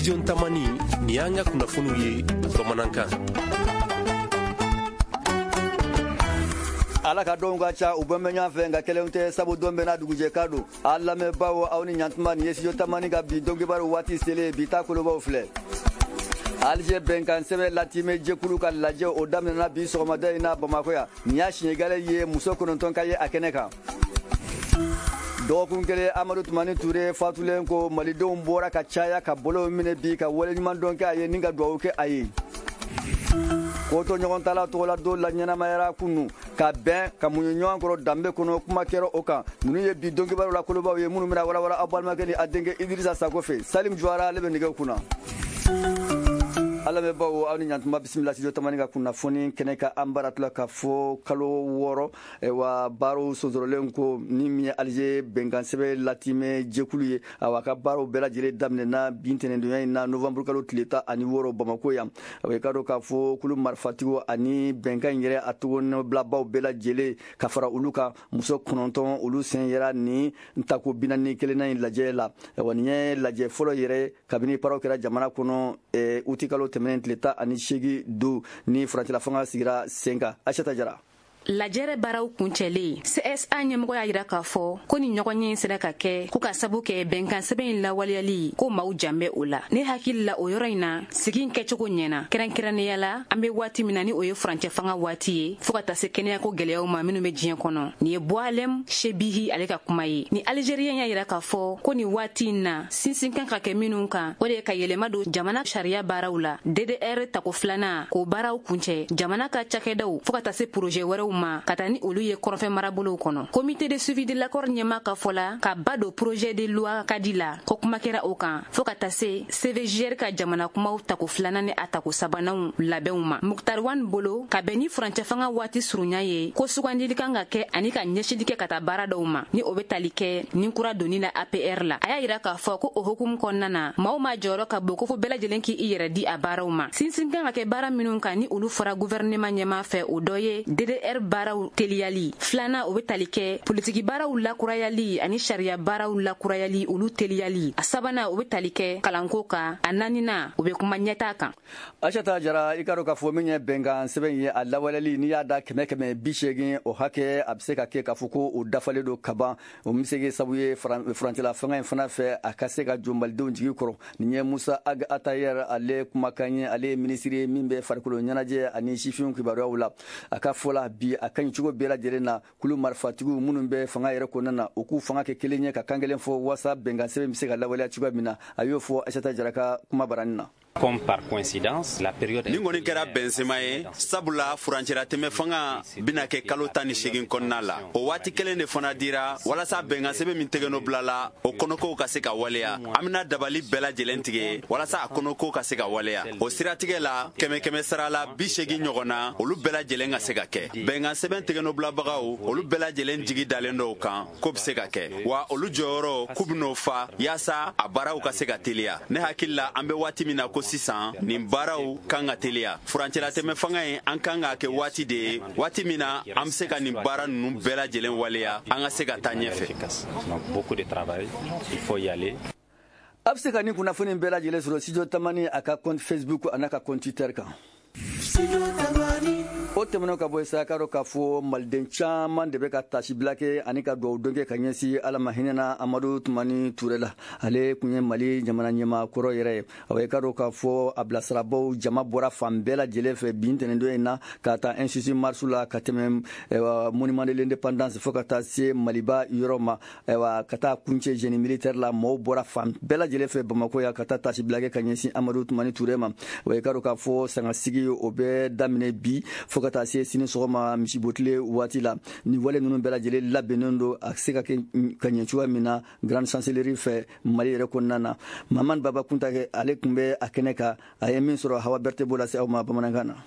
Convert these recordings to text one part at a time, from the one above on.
Studio Tamani ni y'an ka kunnafoniw ye bamanankan. Ala ka don ka ca u bɛɛ bɛ ɲɔgɔn fɛ nka kɛlɛw tɛ sabu don bɛɛ n'a dugujɛ ka don a lamɛnbaaw aw ni ɲantuma nin ye Studio Tamani ka bi dɔnkibaro waati selen bi ta kolobaw filɛ Alize bɛnkan sɛbɛn latime jɛkulu ka lajɛ o daminɛna bi sɔgɔmada in na Bamako yan nin y'a siɲɛgale ye muso 9 ka ye a kɛnɛ kan dɔgɔkun kelen Amadu Tumani Ture fatulen ko malidenw bɔra ka caya ka bolo minɛ bi ka waleɲuman dɔn kɛ a ye ni ka dugawu kɛ a ye Koto ɲɔgɔn tala togola do la ɲɛnamayara kunu ka bɛn ka muɲu ɲɔgɔn kɔrɔ danbe kɔnɔ kuma kɛra o kan ninnu ye bi dɔnkibaro la kolobaw ye minnu bɛna walawala aw balimakɛ ni a denkɛ Idrissa Sako fɛ Salim Jwara ale bɛ nɛgɛ kunna Ala bɛ bawo aw ni ɲantuma bisimila Studio Tamani ka kunnafoni kɛnɛ ka an baratula ka fɔ kalo 6 wa baaraw sonsorolen ko ni min ye Alize bɛnkan sɛbɛn latime jɛkulu ye a ka baaraw bɛɛ lajɛlen daminɛna bi ntɛnɛndonya in na novembre kalo tile 16 Bamako yan a ka dɔn k'a fɔ kulu marifatigiw ani bɛnkan in yɛrɛ a togobilabaw bɛɛ lajɛlen ka fara olu kan muso 9 olu sen yɛrɛ ni ntako 41 in lajɛ la wa nin ye lajɛ fɔlɔ yɛrɛ kabini paraw kɛra jamana kɔnɔ uti kalo tɛmɛnen tile 18 do ni furancɛla fanga sigira sen kan Aishata Jara lajɛrɛ baaraw kuncɛlen CSA ɲɛmɔgɔ y'a yira k'a fɔ ko ni ɲɔgɔn ye sera ka kɛ ko ka sabu kɛ bɛnkan sɛbɛn in lawaleyali ko maaw janbɛ o la ne hakili la o yɔrɔ in na sigi in kɛcogo ɲɛna kɛrɛnkɛrɛnnenya la an bɛ waati min na ni o ye furancɛ fanga waati ye fo ka taa se kɛnɛyako gɛlɛyaw ma minnu bɛ diɲɛ kɔnɔ nin ye Boalem Shebihi ale ka kuma ye ni Algérien y'a yira k'a fɔ ko nin waati in na sinsin kan ka kɛ minnu kan o de ye ka yɛlɛma don jamana sariya baaraw la DDR tako filanan k'o baaraw kuncɛ jamana ka cakɛdaw fo ka taa se projet wɛrɛw ma ka taa ni olu ye kɔrɔfɛ marabolow kɔnɔ comité de suivi de l'accord ɲɛma ka fɔla ka ba do projet de loi kadi la ko kuma kɛra o kan fo ka taa se CVJR ka jamana kumaw tako filanan ni a tako sabananw labɛnw ma Muktar Wan bolo ka bɛn ni furancɛ fanga waati surunya ye ko sugandili kan ka kɛ ani ka ɲɛsili kɛ ka taa baara dɔw ma ni o bɛ tali kɛ ni kura doni la APR la a y'a yira k'a fɔ ko o hukumu kɔnɔna na maaw ma jɔyɔrɔ ka bon ko fo bɛɛ lajɛlen k'i yɛrɛ di a baaraw ma sinsin kan ka kɛ baara minnu kan ni olu fɔra gouvernement ɲɛma fɛ o dɔ ye DDR baaraw teliyali filanan o bɛ tali kɛ politiki baaraw lakurayali ani sariya baaraw lakurayali olu teliyali a sabanan o bɛ tali kɛ kalanko kan a naaninan o bɛ kuma ɲɛtaa kan Aishata Jara i ka dɔn k'a fɔ min ye bɛnkan sɛbɛn ye a lawaleyali n'i y'a da 100-180 o hakɛ a bɛ se ka kɛ k'a fɔ ko o dafalen don kaban o bɛ se kɛ sabu ye furancɛla fanga in fana fɛ a ka se ka jɔ malidenw jigi kɔrɔ nin ye Musa Ag Atayer ale kumakan ye ale ye minisiri ye min bɛ farikolo ɲɛnajɛ ani sifinw kibaruyaw la a ka fɔ la bi a ka ɲi cogo bɛɛ lajɛlen na kulu marifatigiw minnu bɛ fanga yɛrɛ kɔnɔna na u k'u fanga kɛ kelen ye ka kan kelen fɔ wasa bɛnkan sɛbɛn bɛ se ka lawaleya cogoya min na a y'o fɔ Aishata Jara ka kuma barani na Comme par coïncidence, la période ni ngoni kɛra bɛnsema ye sabula furancɛla tɛmɛ fanga bina kɛ kalo 18 kɔnɔna la o waati kelen de fana dira walasa bɛnkan sɛbɛn min tɛgɛnɔ bilala o kɔnɔkow ka se ka waleya an bena dabali bɛɛ lajɛlen tigɛ walasa a kɔnɔkow ka se ka waleya o siratigɛ la 100 sara la 80 ɲɔgɔnna olu bɛɛ lajɛlen ka se ka kɛ bɛnkan sɛbɛn tɛgɛnɔ bilabagaw olu bɛɛ lajɛlen jigi dalen dɔw kan ko bɛ se ka kɛ wa olu jɔyɔrɔ k'u ben'o fa yaasa a baaraw ka se ka teliya ne hakili la an bɛ waati min na ko sisan nin baaraw kan ka teliya furancɛla tɛmɛ fanga ye an kan ka kɛ waati de ye waati min na an bɛ se ka nin baara ninnu bɛɛ lajɛlen waleya an ka se ka taa ɲɛfɛ a bɛ se ka nin kunnafoni bɛɛ lajɛlen sɔrɔ Studio Tamani a ka compte Facebook a n'a ka compte Twitter kan o tɛmɛnɛn ka bɔ sa ka dɔn k'a fɔ maliden caman de bɛ ka tasibila kɛ ani ka dugawu dɔn kɛ ka ɲɛsin Ala ma hinɛna Amadu Tumani Ture la ale kun ye Mali jamana ɲɛmaa kɔrɔ yɛrɛ ye a ka dɔn k'a fɔ a bilasirabaw jama bɔra fan bɛɛ lajɛlen fɛ bi ntɛnɛndon in na ka taa Institut Marsu la ka tɛmɛ Monument de l'Indépendance fo ka taa se Maliba yɔrɔ ma ka taa kuncɛ génie militaire la mɔɔw bɔra fan bɛɛ lajɛlen fɛ Bamako ya ka taa tasibila kɛ ka ɲɛsin Amadu Tumani Ture ma ka dɔn k'a fɔ sangasigi o bɛ daminɛ bi fo ka taa se sini sɔgɔma misibotile waati la ni wale ninnu bɛɛ lajɛlen labɛnnen don a se ka kɛ ka ɲɛ cogoya min na grande chancellerie fɛ Mali yɛrɛ kɔnɔna na Mamani Baba Kunta ale tun bɛ a kɛnɛ kan a ye min sɔrɔ Hawa Berete b'o lase aw ma bamanankan na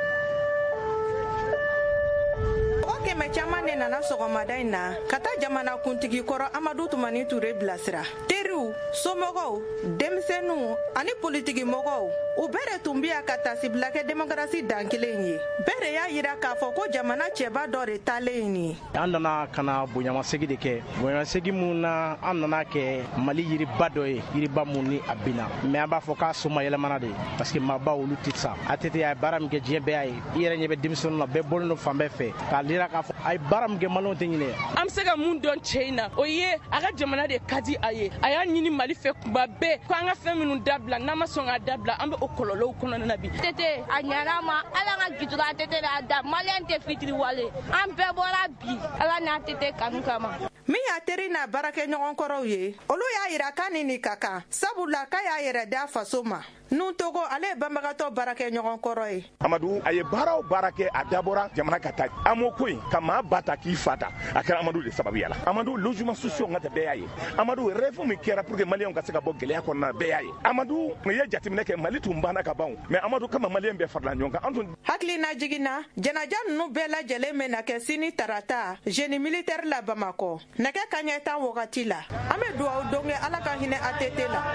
kɛmɛ caman de nana sɔgɔmada in na ka taa jamana kuntigi kɔrɔ Amadu Tumani Ture bilasira teriw somɔgɔw denmisɛnninw ani politiki mɔgɔw u bɛɛ de tun bɛ yan ka tasibila kɛ démocratie dan kelen ye. Bɛɛ de y'a yira k'a fɔ ko jamana cɛba dɔ de taalen ye nin ye. An nana ka na bonyamasegi de kɛ. Bonyamasegi mun na an nana kɛ Mali yiriba dɔ ye, yiriba mun ni a bina. Mais an b'a fɔ k'a soma yɛlɛmana de parce que maaba olu tɛ sa. ATT a ye baara min kɛ diɲɛ bɛɛ y'a ye. I yɛrɛ ɲɛ bɛ denmisɛnninw na, bɛɛ bɔlen don fan bɛɛ fɛ. K'a yira k'a fɔ a ye baara min kɛ Maliɲɛnw tɛ ɲinɛ. An bɛ se ka mun dɔn cɛ in na, o ye a ka jamana de ka di a ye. A y'a ɲini Mali fɛ kuma bɛɛ ko an ka fɛn minnu dabila, n'an ma sɔn k'a dabila, an bɛ o kɔlɔlɔw kɔnɔna bi. ATT a ɲɛna ma, ala ka gitura ATT la da, Maliɲɛn tɛ fitiri wale. An bɛɛ bɔra bi, ala ni ATT kanu kama. Min y'a teri n'a baarakɛ ɲɔgɔn kɔrɔw ye, olu y'a yira k'a ni ka kan, sabula k'a y'a yɛrɛ da faso ma. Nun Togo ale ye banbagatɔ baarakɛ ɲɔgɔn kɔrɔ ye. Amadu a ye baara o baara kɛ a dabɔra jamana ka taa. Amo ko in ka maa ba ta k'i fa ta, a kɛra Amadu de sababuya la. Amadu logement sociaux ŋa tɛ bɛɛ y'a ye. Amadu rêve min kɛra pour que Maliɲɛnw ka se ka bɔ gɛlɛya kɔnɔna bɛɛ y'a ye. Amadu ye jateminɛ kɛ Mali tun banna ka ban, mais Amadu kama Maliɲɛn bɛɛ farala ɲɔgɔn kan. An tun hakilina jiginna jɛnaja ninnu bɛɛ lajɛlen bɛ na kɛ sini tarata génie militaire la Bamakɔ nɛgɛ kaɲɛ 10 wagati la. An bɛ dugawu don kɛ ala ka hinɛ ATT la.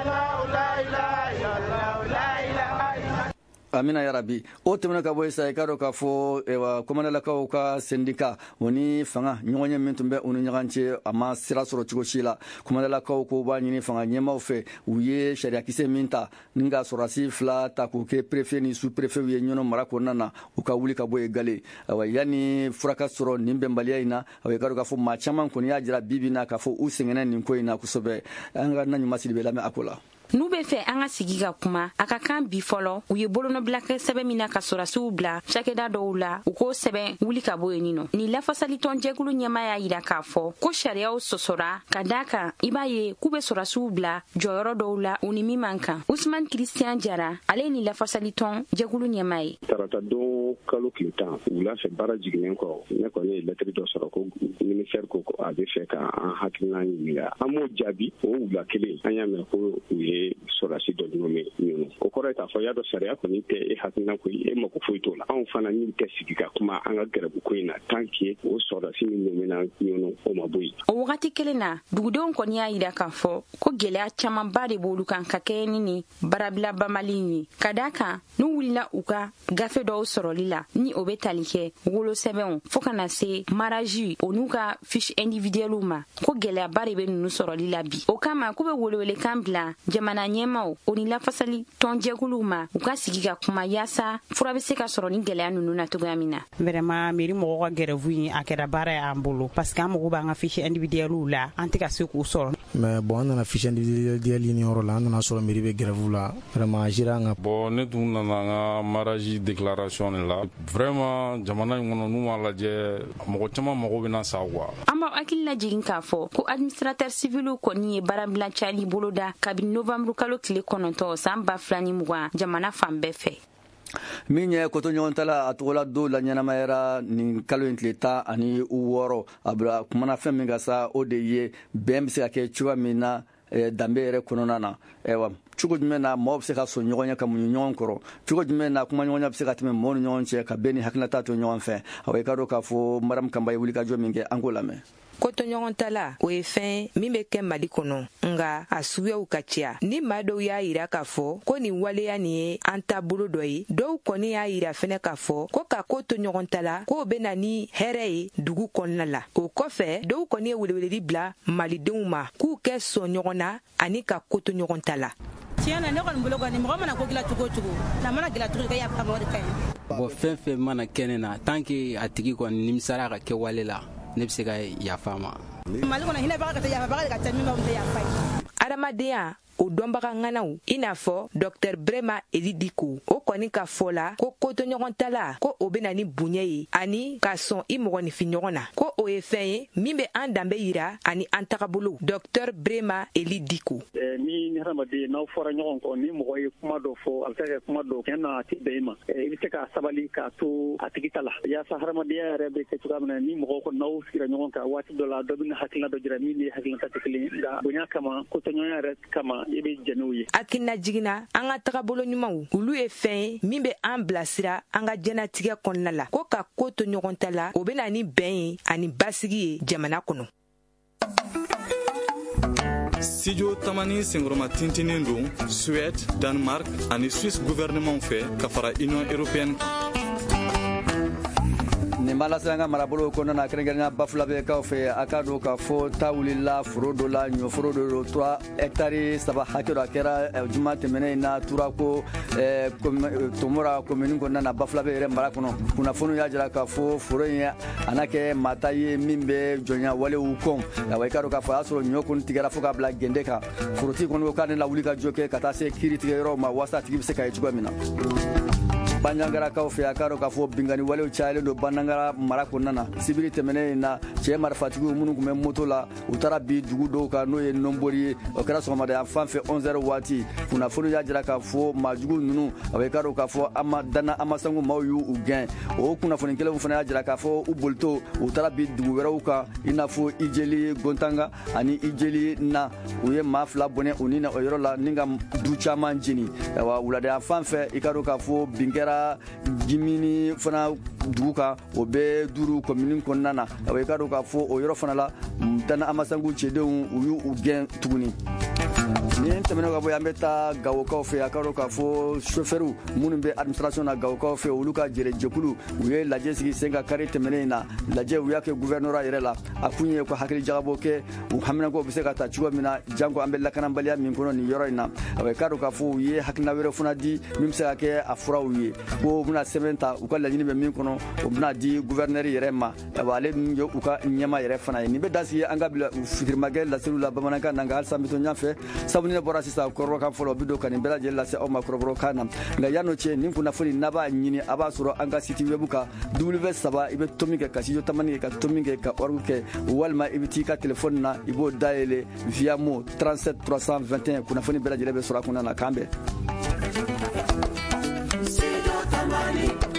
Amina yarabi o tɛmɛna ka bɔ isa i ka dɔn k'a fɔ kɔmandalakaw ka syndicat o ni fanga ɲɔgɔn ye min tun bɛ u ni ɲɔgɔn cɛ a ma sira sɔrɔ cogo si la. Kɔmandalakaw ko b'a ɲini fanga ɲɛmaaw fɛ u ye sariyakisɛ min ta ni ka sɔrɔdasi 2 ta k'u kɛ préfet ni sous préfet ye ɲɔnɔ mara kɔnɔna na u ka wuli ka bɔ yen gale. Yani fura ka sɔrɔ nin bɛnbaliya in na i ka dɔn k'a fɔ maa caman kɔni y'a jira bi na k'a fɔ u sɛgɛnna nin ko in na kosɛbɛ. An ka Naɲuma Sidibe lamɛn a ko la. N'u bɛ fɛ an ka sigi ka kuma a ka kan bi fɔlɔ u ye bolonɔbila kɛ sɛbɛn min na ka sɔrɔdasiw bila cakɛda dɔw la u k'o sɛbɛn wuli ka bɔ yen nɔ. Ni lafasalitɔn jɛkulu ɲɛmaa y'a yira k'a fɔ ko sariyaw sɔsɔra ka d'a kan i b'a ye k'u bɛ sɔrɔdasiw bila jɔyɔrɔ dɔw la u ni min man kan. Usman Christian Jara ale ni lafasalitɔn jɛkulu ɲɛmaa ye. Tarata don kalo tile 10 wula fɛ baara jiginnen kɔ ne kɔni ye lettre dɔ sɔrɔ ko ministère ko a bɛ fɛ ka an hakilina ɲininka. An m'o jaabi o wula kelen an y'a mɛn ko u ye sɔrɔdasi dɔ ɲɔgɔn ɲɔgɔn. O kɔrɔ ye k'a fɔ y'a dɔn sariya kɔni tɛ e hakilina ko e mako foyi t'o la. Anw fana ni tɛ sigi ka kuma an ka gɛrɛbu ko in na tant que o sɔrɔdasi min ɲɔgɔnna ɲɔgɔn o ma bɔ yen. O wagati kelen na dugudenw kɔni y'a yira k'a fɔ ko gɛlɛya camanba de b'olu kan ka kɛ ni barabila bamali ye ka d'a kan n'u wulila u ka gafe dɔw sɔrɔli la ni o bɛ tali kɛ wolosɛbɛnw fo ka na se maraji o n'u ka fiche individuelle ma ko gɛlɛyaba de bɛ ninnu sɔrɔli la bi. O kama k'u bɛ welewelekan bila jamana ɲɛmaaw o ni lafasali tɔnjɛkuluw ma u ka sigi ka kuma yaasa fura bɛ se ka sɔrɔ ni gɛlɛya ninnu na cogoya min na. Vraiment mairie mɔgɔw ka grève in a kɛra baara ye an bolo parce que an mago b'an ka fiche individuelle la an tɛ ka se k'u sɔrɔ. Mais bon an nana fiche individuelle ɲini yɔrɔ la an nana sɔrɔ mairie bɛ grève la vraiment jira an ka. Bon ne tun nana an ka mariage déclaration de la vraiment jamana in kɔnɔ n'u m'a lajɛ mɔgɔ caman mago bɛna sa quoi. An b'aw hakili lajigin k'a fɔ ko administrateur civil kɔni ye baarabila cayali bolo da kabini novembre kalo tile 9 san 2020 jamana fan bɛɛ fɛ. Min ye koto ɲɔgɔn ta la a tɔgɔla don la ɲɛnamayara nin kalo in tile 16 a bila kumana fɛn min ka sa o de ye bɛn bɛ se ka kɛ cogoya min na danbe yɛrɛ kɔnɔna na. Cogo jumɛn na mɔgɔw bɛ se ka sɔn ɲɔgɔn ye ka muɲu ɲɔgɔn kɔrɔ cogo jumɛn na kuma ɲɔgɔnya bɛ se ka tɛmɛ mɔgɔw ni ɲɔgɔn cɛ ka bɛn ni hakilinata to ɲɔgɔn fɛ. I ka dɔn k'a fɔ Maram Kamba ye wulikajɔ min kɛ an k'o lamɛn. Kotoɲɔgɔn tala o ye fɛn min bɛ kɛ Mali kɔnɔ nga a suguyaw ka ca ni maa dɔw y'a yira k'a fɔ ko nin waleya nin ye an taabolo dɔ ye dɔw kɔni y'a yira fɛnɛ k'a fɔ ko ka ko to ɲɔgɔn ta la k'o bɛ na ni hɛrɛ ye dugu kɔnɔna la o kɔfɛ dɔw kɔni ye weleweledi bila malidenw ma k'u kɛ sɔn ɲɔgɔn na ani ka ko to ɲɔgɔn ta la. Tiɲɛna ne kɔni bolo kɔni mɔgɔ mana ko gila cogo cogo na mana gila cogo kɛ y'a faamu o de ka ɲi. Bon fɛn fɛn mana kɛnɛ na tant que a tigi kɔni nimisara ka kɛ wale la ne bɛ se ka yafa ma. Mali kɔnɔ hinɛbaga ka tɛ yafabaga de ka tɛ min b'a tɛ yafa ye. Adamadenya o dɔnbaga ŋanaw i n'a fɔ Dr Brema Elidiko o kɔni ka fɔ la ko kotoɲɔgɔn ta la ko o bɛna ni bonya ye ani ka sɔn i mɔgɔnifin ɲɔgɔn na ko o ye fɛn ye min bɛ an danbe yira ani an tagabolo. Dr Brema Elidiko ni hadamaden n'aw fɔra ɲɔgɔn kɔ ni mɔgɔ ye kuma dɔ fɔ a bɛ se ka kɛ kuma dɔ kɛ na a tɛ bɛn i ma i bɛ se ka sabali k'a to a tigi ta la yaasa hadamadenya yɛrɛ bɛ kɛ cogoya min na ni mɔgɔw kɔni n'aw sigira ɲɔgɔn kan waati dɔ la dɔ bɛ hakilina dɔ jira min ni hakilinata tɛ kelen nka bonya kama kotoɲɔgɔnya yɛrɛ kama i bɛ jɛn n'o ye. Hakilina jiginna an ka tagabolo ɲumanw olu ye fɛn ye min bɛ an bilasira an ka jɛnatigɛ kɔnɔna la ko ka ko to ɲɔgɔn ta la o bɛ na ni bɛn ye ani basigi ye jamana kɔnɔ. Studio Tamani Sengroma tintinin don Suède, Danemark ani Suisse gouvernement fɛ ka fara Union européenne. nin b'a lase an ka marabolo kɔnɔna na kɛrɛnkɛrɛnya bafulabɛkaw fɛ a ka don k'a fɔ ta wulila foro dɔ la ɲɔforo dɔ don 3 hectares 3 hakɛ dɔ a kɛra juma tɛmɛnen in na turako tomora commune kɔnɔna na bafulabɛ yɛrɛ mara kɔnɔ kunnafoniw y'a jira k'a fɔ foro in a na kɛ mata ye min bɛ jɔnya walew kɔn awa i ka don k'a fɔ a y'a sɔrɔ ɲɔ kɔni tigɛra fo k'a bila gende kan forotigi kɔni ko k'ale lawuli ka jɔ kɛ ka taa se kiiri tigɛ yɔrɔw ma walasa a tigi bɛ se ka ye cogoya min na. Banyangarakaw fɛ a ka dɔn k'a fɔ bingani walew cayalen don Banangara mara kɔnɔna na sibiri tɛmɛnen in na cɛ marifatigiw minnu tun bɛ moto la u taara bi dugu dɔw kan n'o ye Nɔnbori ye o kɛra sɔgɔmada fan fɛ 11h waati kunnafoni y'a jira k'a fɔ maajugu ninnu a bɛ ka dɔn k'a fɔ Amasangu maaw y'u gɛn o kunnafoni kelenw fana y'a jira k'a fɔ u bolitɔ u taara bi dugu wɛrɛw kan i n'a fɔ Ijeli Gontanga ani Ijeli Na u ye maa 2 bɔnɛ u ni na o yɔrɔ la ni ka du caman jeni wa wulada fan fɛ i ka dɔn k'a fɔ binkɛra Jimini fana dugu kan o bɛ duru commune kɔnɔna na a bɛ ka dɔn k'a fɔ o yɔrɔ fana la Dana Amasangu cɛdenw u y'u gɛn tuguni. Ni tɛmɛnen ka bɔ an bɛ taa Gawokaw fɛ a ka dɔn k'a fɔ chauffeur minnu bɛ administration na Gawokaw fɛ olu ka jɛkulu u ye lajɛ sigi sen ka kari tɛmɛnen in na lajɛ u y'a kɛ gouvernorat yɛrɛ la a kun ye ko hakili jagabɔ kɛ u haminako bɛ se ka taa cogo min na janko an bɛ lakanabaliya min kɔnɔ nin yɔrɔ in na a bɛ ka dɔn k'a fɔ u ye hakilina wɛrɛ fana di min bɛ se ka kɛ a furaw ye ko u bɛna sɛbɛn ta u ka laɲini bɛ min kɔnɔ u bɛna di gouverneur yɛrɛ ma ale min ye u ka ɲɛma yɛrɛ fana ye nin bɛ da sigi an ka bila fitirimakɛ laseliw la bamanankan na nka halisa n bɛ to ɲɔgɔn fɛ sabu ne bɔra sisan kɔrɔbɔrɔkan fɔlɔ bi don ka nin bɛɛ lajɛlen lase aw ma kɔrɔbɔrɔkan na nka yan'o cɛ nin kunnafoni n'a b'a ɲini a b'a sɔrɔ an ka site web kan W3 i bɛ tomin kɛ ka studio Tamani kɛ ka tomin kɛ ka org kɛ walima i bɛ t'i ka telefɔni na i b'o dayɛlɛ via mo 37 321 kunnafoni bɛɛ lajɛlen bɛ sɔrɔ a kɔnɔna na k'an bɛn.